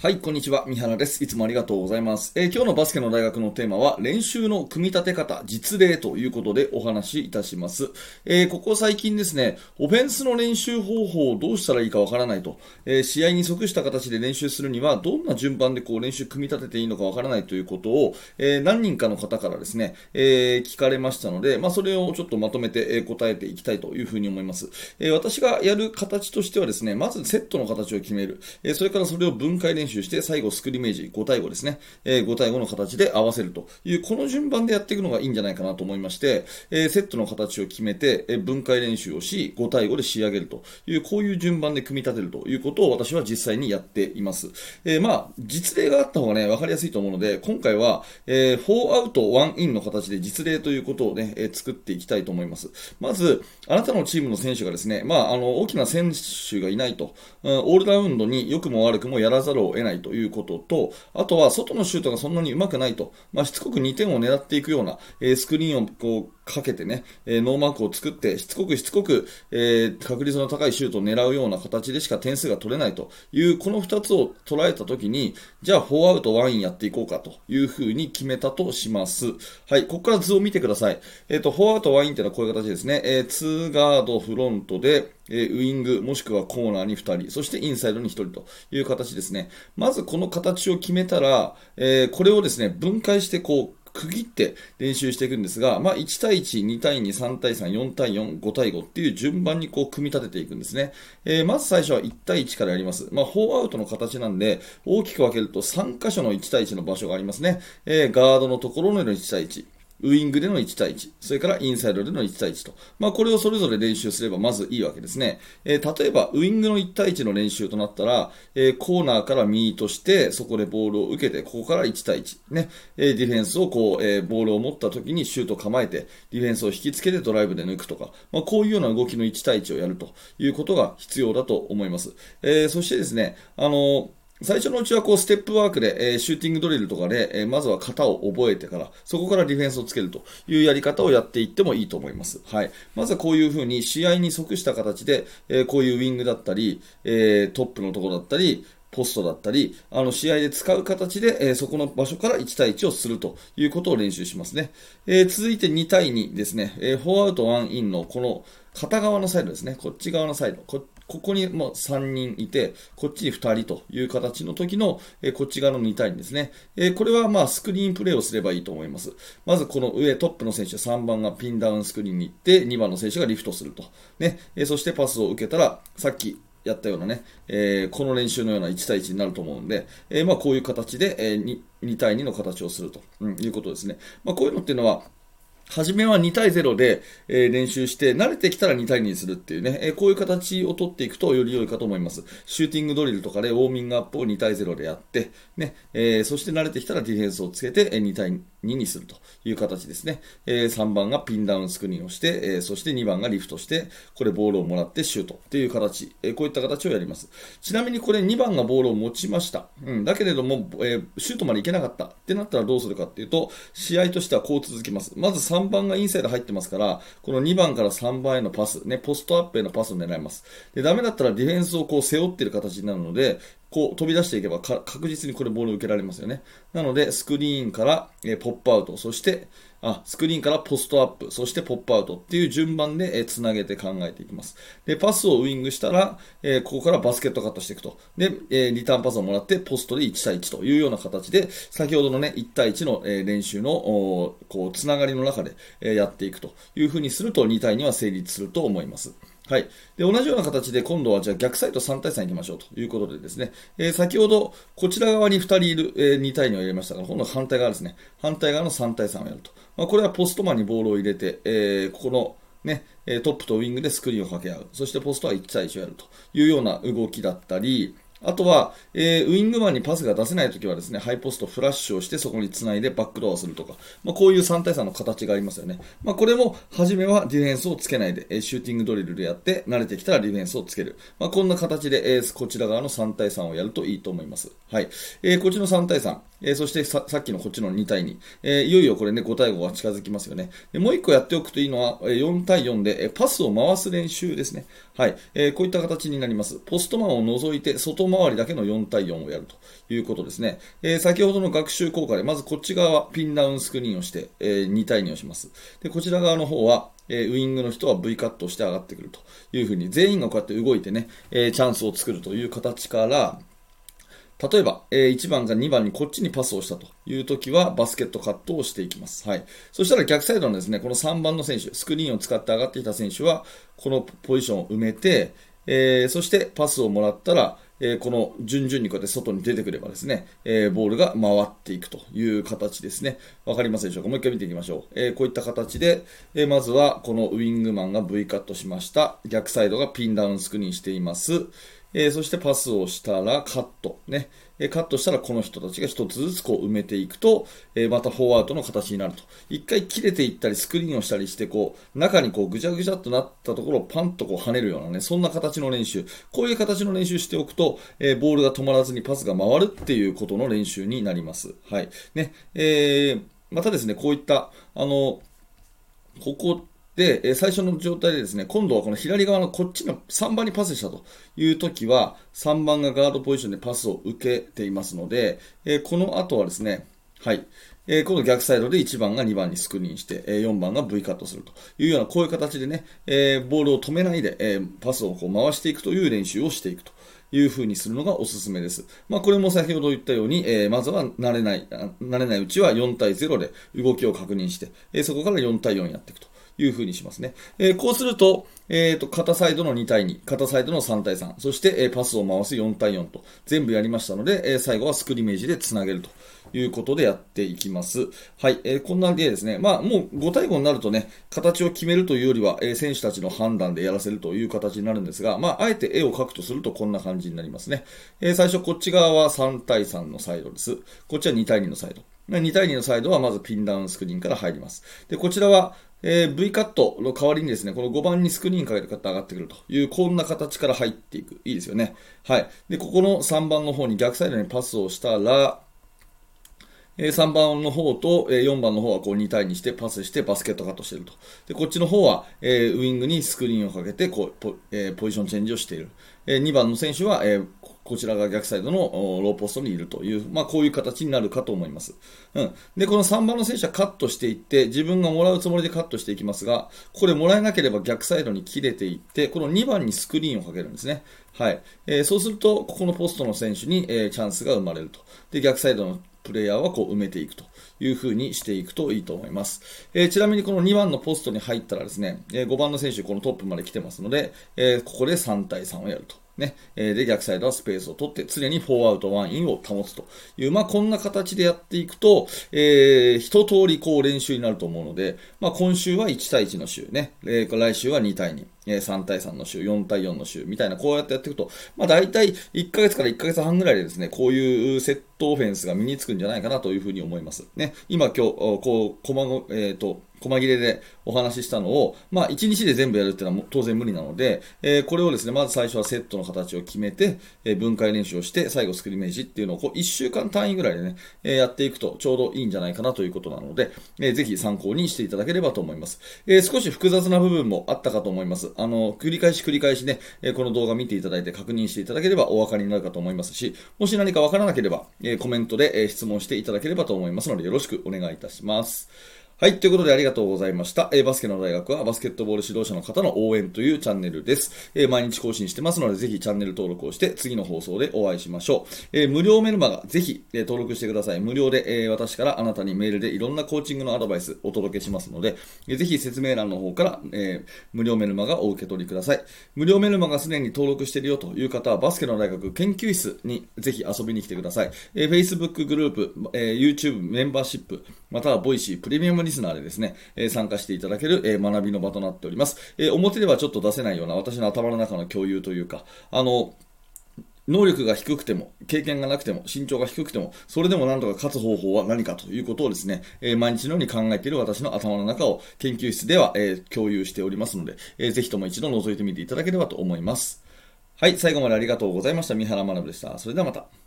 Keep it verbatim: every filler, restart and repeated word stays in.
はい、こんにちは。三原です。いつもありがとうございます。えー今日のバスケの大学のテーマは、練習の組み立て方、実例ということでお話しいたします。えーここ最近ですね、オフェンスの練習方法をどうしたらいいかわからないと、えー試合に即した形で練習するには、どんな順番でこう練習組み立てていいのかわからないということを、えー何人かの方からですね、えー聞かれましたので、まあ、それをちょっとまとめて、えー答えていきたいというふうに思います。えー私がやる形としてはですね、まずセットの形を決める。えーそれからそれを分解練習して最後スクリメージご対ごですね、えーご対ごの形で合わせるというこの順番でやっていくのがいいんじゃないかなと思いまして、えーセットの形を決めて、えー分解練習をしご対ごで仕上げるというこういう順番で組み立てるということを私は実際にやっています。えーまあ実例があった方がね分かりやすいと思うので、今回は、えー、よんアウトいちインの形で実例ということをね、えー作っていきたいと思います。まずあなたのチームの選手がですね、まああの大きな選手がいないと、うんオールラウンドに良くも悪くもやらざるを得ないということと、あとは外のシュートがそんなに上手くないと、まあ、しつこくにてんを狙っていくような、えースクリーンをこうかけてね、えーノーマークを作って、しつこくしつこく、えー確率の高いシュートを狙うような形でしか点数が取れないという、このふたつを捉えたときに、じゃあよんアウトいちインやっていこうかというふうに決めたとします。はい、ここから図を見てください。えっ、と、よんアウトいちインっていうのはこういう形ですね。えー、にガードフロントで、えーウイングもしくはコーナーにふたり、そしてインサイドにひとりという形ですね。まずこの形を決めたら、えーこれをですね、分解してこう、区切って練習していくんですが、まあ、いち対いち、に対に、さん対さん、よん対よん、ご対ごっていう順番にこう組み立てていくんですね。えーまず最初はいち対いちからやります。まあ、よんアウトの形なんで、大きく分けるとさん箇所のいち対いちの場所がありますね。えーガードのところのいち対いち。ウイングでのいち対いち、それからインサイドでのいち対いちと。まあ、これをそれぞれ練習すればまずいいわけですね。えー例えば、ウイングのいち対いちの練習となったら、えーコーナーからミートして、そこでボールを受けて、ここからいち対いち。ね。えーディフェンスをこう、えーボールを持った時にシュートを構えて、ディフェンスを引きつけてドライブで抜くとか、まあ、こういうような動きのいち対いちをやるということが必要だと思います。えーそしてですね、あのー最初のうちはこうステップワークで、えーシューティングドリルとかで、えーまずは型を覚えてから、そこからディフェンスをつけるというやり方をやっていってもいいと思います。はい。まずはこういうふうに試合に即した形で、えーこういうウィングだったり、えートップのところだったり、ポストだったり、あの試合で使う形で、えーそこの場所からいち対いちをするということを練習しますね。えー続いてに対にですね、えーよんアウトいちインのこの片側のサイドですね、こっち側のサイド、こここにもうさんにんいて、こっちにふたりという形の時の、えーこっち側のに対にですね、えーこれはまあスクリーンプレーをすればいいと思います。まずこの上トップの選手さんばんがピンダウンスクリーンに行って、にばんの選手がリフトすると。ね、えーそしてパスを受けたら、さっきやったようなね、えーこの練習のようないち対いちになると思うんで、えーまあこういう形で、えー、に, に対にの形をすると、うん、いうことですね。まあこういうのっていうのは、初めはに対ゼロで、えー練習して、慣れてきたらに対ににするっていうね、えーこういう形を取っていくとより良いかと思います。シューティングドリルとかでウォーミングアップをに対ゼロでやって、ね、えーそして慣れてきたらディフェンスをつけて、えーに対ににするという形ですね。えーさんばんがピンダウンスクリーンをして、えーそしてにばんがリフトして、これボールをもらってシュートっていう形、えーこういった形をやります。ちなみにこれにばんがボールを持ちました。うん、だけれども、えーシュートまでいけなかったってなったらどうするかっていうと、試合としてはこう続きます。まずさんばんがインサイド入ってますから、このにばんからさんばんへのパス、ね、ポストアップへのパスを狙います。で、ダメだったらディフェンスをこう背負っている形になるので、こう飛び出していけば確実にこれボールを受けられますよね。なので、スクリーンから、えーポップアウト、そして、あ、スクリーンからポストアップ、そしてポップアウトっていう順番で、えーつなげて考えていきます。で、パスをウイングしたら、えーここからバスケットカットしていくと。で、えーリターンパスをもらって、ポストでいち対いちというような形で、先ほどのね、いち対いちの、えー練習の、おーこう、つながりの中で、えーやっていくというふうにすると、に対には成立すると思います。はい。で、同じような形で今度はじゃあ逆サイドさん対さん行きましょうということでですね、えー先ほどこちら側にふたりいる、えーに対にを入れましたから、今度は反対側ですね。反対側のさん対さんをやると。まあ、これはポストマンにボールを入れて、えーここのね、えートップとウィングでスクリーンを掛け合う。そしてポストはいち対いちをやるというような動きだったり、あとは、えーウイングマンにパスが出せないときはですね、ハイポストフラッシュをしてそこに繋いでバックドアをするとか、まあ、こういうさん対さんの形がありますよね。まあ、これも、初めはディフェンスをつけないで、えーシューティングドリルでやって、慣れてきたらディフェンスをつける。まあ、こんな形で、えーこちら側のさん対さんをやるといいと思います。はい。えーこっちのさん対さん。 えー、そしてさ、さっきのこっちのに対に、えー、いよいよこれね、ご対ごが近づきますよね。でもういっこやっておくといいのは、よん対よんで、えー、パスを回す練習ですね。はい、えー。こういった形になります。ポストマンを除いて、外回りだけのよん対よんをやるということですね。えー、先ほどの学習効果で、まずこっち側はピンダウンスクリーンをして、えー、に対にをします。で、こちら側の方は、えー、ウイングの人は V カットをして上がってくるというふうに、全員がこうやって動いてね、えー、チャンスを作るという形から、例えば、えー、いちばんがにばんにこっちにパスをしたというときは、バスケットカットをしていきます。はい。そしたら逆サイドのですね、このさんばんの選手、スクリーンを使って上がってきた選手は、このポジションを埋めて、えー、そしてパスをもらったら、えー、この順々にこうやって外に出てくればですね、えー、ボールが回っていくという形ですね。わかりますでしょうか。もう一回見ていきましょう。えー、こういった形で、えー、まずはこのウイングマンが V カットしました。逆サイドがピンダウンスクリーンしています。えー、そしてパスをしたらカット。ね。えー、カットしたらこの人たちが一つずつこう埋めていくと、えー、またフォーアウトの形になると。一回切れていったりスクリーンをしたりして、こう、中にこうぐちゃぐちゃっとなったところをパンとこう跳ねるようなね、そんな形の練習。こういう形の練習しておくと、えー、ボールが止まらずにパスが回るっていうことの練習になります。はい。ね。えー、またですね、こういった、あの、ここ、で、最初の状態でですね、今度はこの左側のこっちのさんばんにパスしたというときは、さんばんがガードポジションでパスを受けていますので、この後はですね、はい。えー、今度逆サイドでいちばんがにばんにスクリーンして、えー、よんばんが V カットするというような、こういう形でね、えー、ボールを止めないで、えー、パスをこう回していくという練習をしていくという風にするのがおすすめです。まあ、これも先ほど言ったように、えー、まずは慣れない、慣れないうちはよん対ゼロで動きを確認して、えー、そこからよん対よんやっていくという風にしますね。えー、こうすると、えーと、片サイドのに対に、片サイドのさん対さん、そして、えー、パスを回すよん対よんと全部やりましたので、えー、最後はスクリメージでつなげるということでやっていきます。はい、えー、こんな例ですね。まあ、もうご対ごになるとね、形を決めるというよりは、えー、選手たちの判断でやらせるという形になるんですが、まあ、あえて絵を描くとするとこんな感じになりますね。えー、最初こっち側はさん対さんのサイドです。こっちはに対にのサイド。に対にのサイドはまずピンダウンスクリーンから入ります。で、こちらは、えー、V カットの代わりにですね、このごばんにスクリーンかけて上がってくるという、こんな形から入っていく。いいですよね。はい。で、ここのさんばんの方に逆サイドにパスをしたら、さんばんの方とよんばんの方はこうに対にしてパスしてバスケットカットしていると。で、こっちの方は、えー、ウイングにスクリーンをかけてこう ポ,、えー、ポジションチェンジをしている。えー、にばんの選手は、えー、こちらが逆サイドのローポストにいるという、まあ、こういう形になるかと思います。うん。で、このさんばんの選手はカットしていって、自分がもらうつもりでカットしていきますが、これもらえなければ逆サイドに切れていって、このにばんにスクリーンをかけるんですね。はい。えー、そうすると、ここのポストの選手に、えー、チャンスが生まれると。で、逆サイドのプレイヤーはこう埋めていくという風にしていくといいと思います。えー、ちなみにこのにばんのポストに入ったらですね、えー、ごばんの選手このトップまで来てますので、えー、ここでさん対さんをやると。ね、で、逆サイドはスペースを取って、常にフォーアウトワンインを保つという、まあ、こんな形でやっていくと、えー、一通りこう練習になると思うので、まあ、今週はいち対いちの週ね、えー、来週はに対に、さん対さんの週、よん対よんの週みたいな、こうやってやっていくと、まあ、大体いっかげつからいっかげつはんぐらいでですね、こういうセットオフェンスが身につくんじゃないかなというふうに思います。ね、今今日、こう、細ご、えっと、細切れでお話ししたのを、まあ、いちにちで全部やるっていうのは当然無理なので、えー、これをですね、まず最初はセットの形を決めて、えー、分解練習をして、最後スクリメージっていうのをこういっしゅうかん単位ぐらいでね、えー、やっていくとちょうどいいんじゃないかなということなので、えー、ぜひ参考にしていただければと思います。えー、少し複雑な部分もあったかと思います。あの、繰り返し繰り返しね、えー、この動画見ていただいて確認していただければお分かりになるかと思いますし、もし何か分からなければ、えー、コメントで、えー、質問していただければと思いますので、よろしくお願いいたします。はい。ということでありがとうございました。えー、バスケの大学はバスケットボール指導者の方の応援というチャンネルです。えー、毎日更新してますので、ぜひチャンネル登録をして次の放送でお会いしましょう。えー、無料メルマガ、ぜひ、えー、登録してください。無料で、えー、私からあなたにメールでいろんなコーチングのアドバイスお届けしますので、えー、ぜひ説明欄の方から、えー、無料メルマガをお受け取りください。無料メルマガすでに登録しているよという方は、バスケの大学研究室にぜひ遊びに来てください。えー、Facebook グループ、えー、YouTube メンバーシップ、または ボイシー プレミアムリスナーでですね、えー、参加していただける、えー、学びの場となっております。えー、表ではちょっと出せないような私の頭の中の共有というか、あの、能力が低くても、経験がなくても、身長が低くても、それでもなんとか勝つ方法は何かということをですね、えー、毎日のように考えている私の頭の中を研究室では、えー、共有しておりますので、えー、ぜひとも一度覗いてみていただければと思います。はい、最後までありがとうございました。三原学でした。それではまた。